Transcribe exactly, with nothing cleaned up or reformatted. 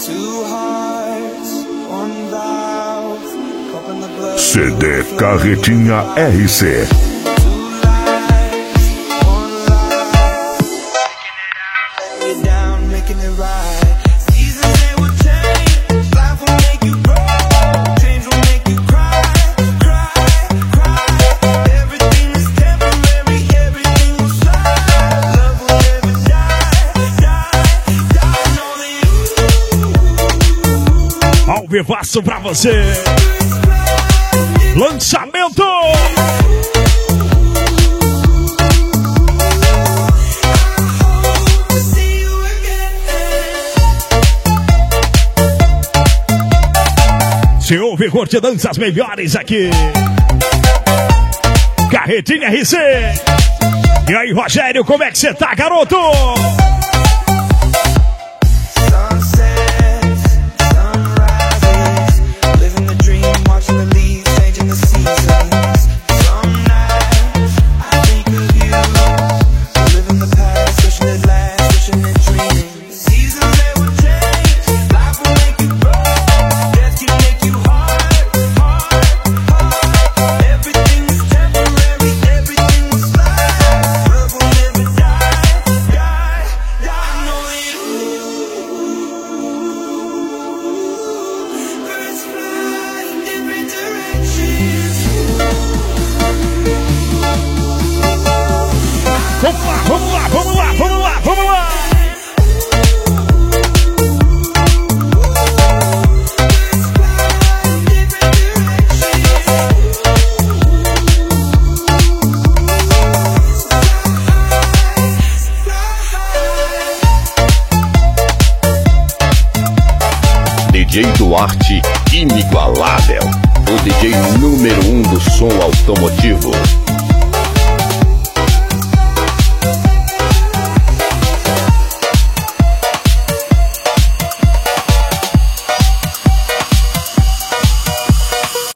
C D Carretinha R C. Ao vivaço pra você. Lançamento! Se ouve curte dança as melhores aqui. Carretinha R C. E aí, Rogério, como é que você tá, garoto? Vamos lá, vamos lá, vamos lá, vamos lá! D J Duarte inigualável, o D J número um do som automotivo.